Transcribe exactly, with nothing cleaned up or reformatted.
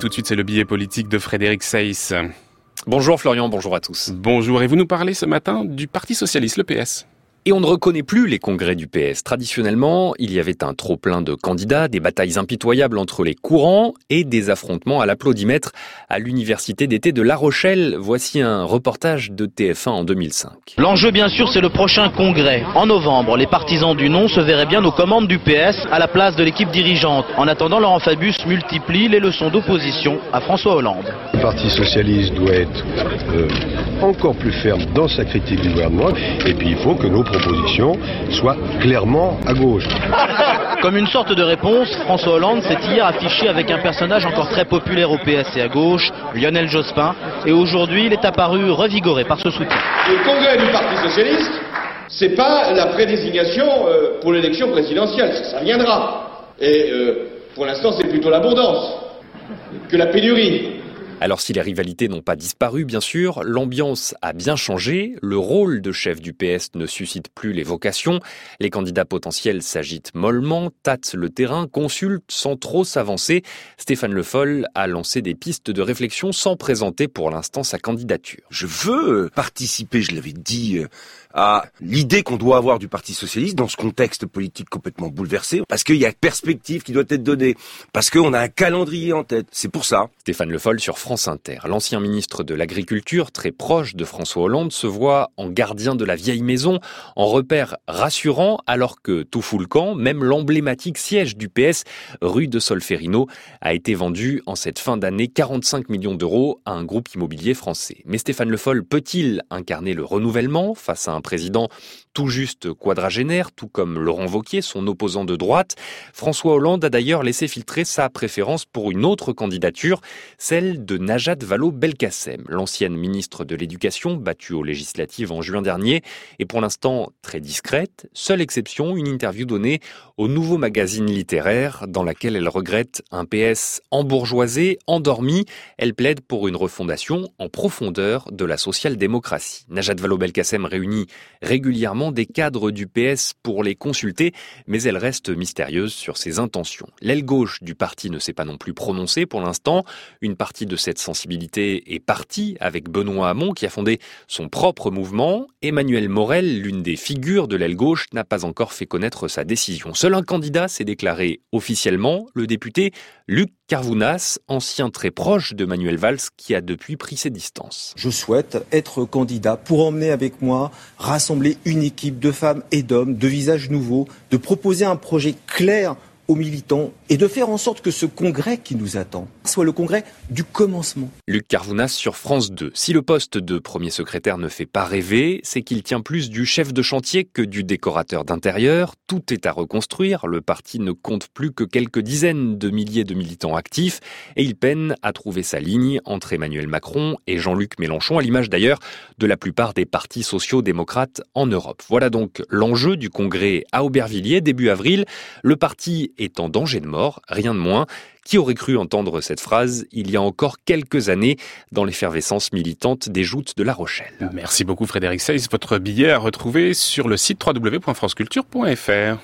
tout de suite, c'est le billet politique de Frédéric Seyss. Bonjour Florian, bonjour à tous. Bonjour, et vous nous parlez ce matin du Parti Socialiste, le P S. Et on ne reconnaît plus les congrès du P S. Traditionnellement, il y avait un trop-plein de candidats, des batailles impitoyables entre les courants et des affrontements à l'applaudimètre à l'université d'été de La Rochelle. Voici un reportage de T F un en deux mille cinq. L'enjeu, bien sûr, c'est le prochain congrès. En novembre, les partisans du non se verraient bien aux commandes du P S à la place de l'équipe dirigeante. En attendant, Laurent Fabius multiplie les leçons d'opposition à François Hollande. Le Parti Socialiste doit être euh, encore plus ferme dans sa critique du gouvernement. Et puis il faut que nos propositions soient clairement à gauche. Comme une sorte de réponse, François Hollande s'est hier affiché avec un personnage encore très populaire au P S et à gauche, Lionel Jospin. Et aujourd'hui, il est apparu revigoré par ce soutien. Le congrès du Parti Socialiste, c'est pas la prédésignation euh, pour l'élection présidentielle, ça, ça viendra. Et euh, pour l'instant, c'est plutôt l'abondance que la pénurie. Alors si les rivalités n'ont pas disparu, bien sûr, l'ambiance a bien changé. Le rôle de chef du P S ne suscite plus les vocations. Les candidats potentiels s'agitent mollement, tâtent le terrain, consultent sans trop s'avancer. Stéphane Le Foll a lancé des pistes de réflexion sans présenter pour l'instant sa candidature. Je veux participer, je l'avais dit, à l'idée qu'on doit avoir du Parti Socialiste dans ce contexte politique complètement bouleversé, parce qu'il y a une perspective qui doit être donnée, parce qu'on a un calendrier en tête. C'est pour ça. Stéphane Le Foll sur France Inter. L'ancien ministre de l'Agriculture, très proche de François Hollande, se voit en gardien de la vieille maison, en repère rassurant, alors que tout fout le camp, même l'emblématique siège du P S, rue de Solferino, a été vendu en cette fin d'année quarante-cinq millions d'euros à un groupe immobilier français. Mais Stéphane Le Foll peut-il incarner le renouvellement face à un président tout juste quadragénaire, tout comme Laurent Wauquiez, son opposant de droite? François Hollande a d'ailleurs laissé filtrer sa préférence pour une autre candidature, celle de Najat Vallaud-Belkacem, l'ancienne ministre de l'Éducation, battue aux législatives en juin dernier, et pour l'instant très discrète. Seule exception, une interview donnée au Nouveau Magazine littéraire, dans laquelle elle regrette un P S embourgeoisé, endormi. Elle plaide pour une refondation en profondeur de la social-démocratie. Najat Vallaud-Belkacem réunit régulièrement des cadres du P S pour les consulter, mais elle reste mystérieuse sur ses intentions. L'aile gauche du parti ne s'est pas non plus prononcée pour l'instant. Une partie de cette sensibilité est partie avec Benoît Hamon qui a fondé son propre mouvement. Emmanuel Morel, l'une des figures de l'aile gauche, n'a pas encore fait connaître sa décision. Seul un candidat s'est déclaré officiellement, le député Luc Carvounas, ancien très proche de Manuel Valls, qui a depuis pris ses distances. Je souhaite être candidat pour emmener avec moi, rassembler une équipe de femmes et d'hommes, de visages nouveaux, de proposer un projet clair aux militants et de faire en sorte que ce congrès qui nous attend soit le congrès du commencement. Luc Carvounas sur France deux. Si le poste de premier secrétaire ne fait pas rêver, c'est qu'il tient plus du chef de chantier que du décorateur d'intérieur. Tout est à reconstruire. Le parti ne compte plus que quelques dizaines de milliers de militants actifs et il peine à trouver sa ligne entre Emmanuel Macron et Jean-Luc Mélenchon, à l'image d'ailleurs de la plupart des partis sociaux-démocrates en Europe. Voilà donc l'enjeu du congrès à Aubervilliers début avril. Le parti est en danger de mort, rien de moins. Qui aurait cru entendre cette phrase il y a encore quelques années dans l'effervescence militante des joutes de La Rochelle. Merci beaucoup Frédéric Seyss. Votre billet à retrouver sur le site w w w point france culture point f r.